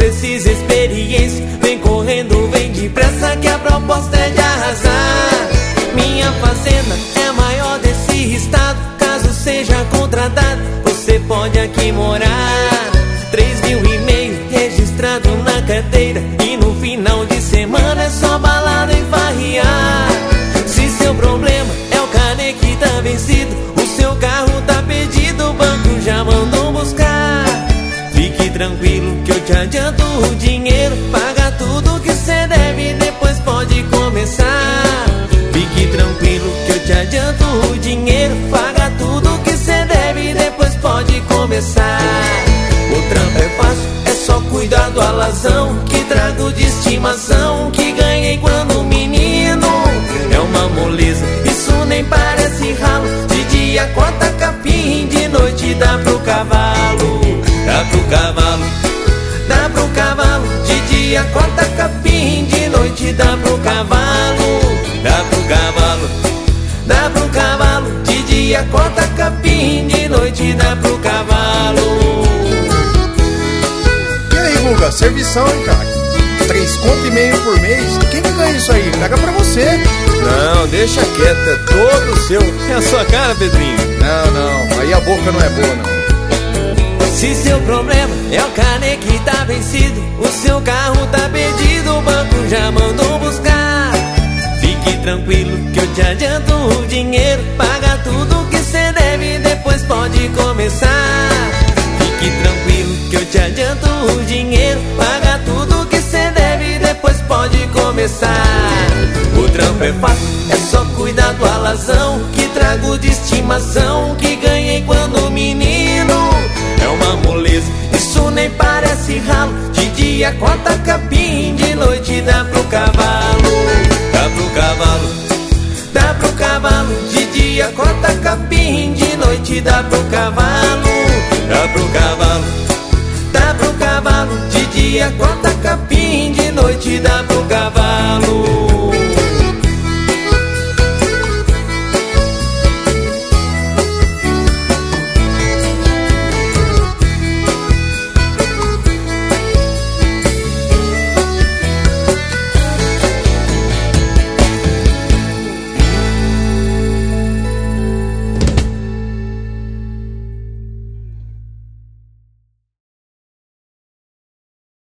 precisa experiência. Vem correndo, vem depressa que a proposta é de arrasar. Minha fazenda é a maior desse estado. Caso seja contratado, você pode aqui morar. 3.500 registrado na carteira. E no final de semana é só balada e farrear. Se seu problema é o carnê que tá vencido, o seu carro tá perdido, o banco já mandou buscar. Fique tranquilo que eu te adianto o dinheiro. Paga tudo que cê deve e depois pode começar. Fique tranquilo que eu te adianto o dinheiro. Paga tudo que cê deve e depois pode começar. O trampo é fácil, é só cuidar do alazão que trago de estimação, que ganhei quando menino. É uma moleza, isso nem parece ralo. De dia corta capim, de noite dá pro cavalo. Dá pro cavalo, dá pro cavalo. De dia corta capim, de noite dá pro cavalo. Dá pro cavalo, dá pro cavalo. De dia corta capim, de noite dá pro cavalo. E aí, Guga, servição, hein, cara? 3,5 conto por mês? Quem que ganha isso aí? Pega pra você. Não, deixa quieto, é todo seu. É a sua cara, Pedrinho. Não, aí a boca não é boa, não. Se seu problema é o carnê que tá vencido, o seu carro tá perdido, o banco já mandou buscar. Fique tranquilo que eu te adianto o dinheiro. Paga tudo que cê deve e depois pode começar. Fique tranquilo que eu te adianto o dinheiro. Paga tudo que cê deve e depois pode começar. O trampo é fácil, é só cuidar do alazão que trago de estimação, que ganhei quando menino. É uma moleza, isso nem parece ralo. De dia corta capim, de noite dá pro cavalo. Dá pro cavalo, dá pro cavalo. De dia corta capim, de noite dá pro cavalo. Dá pro cavalo, dá pro cavalo. De dia corta capim, de noite dá pro cavalo.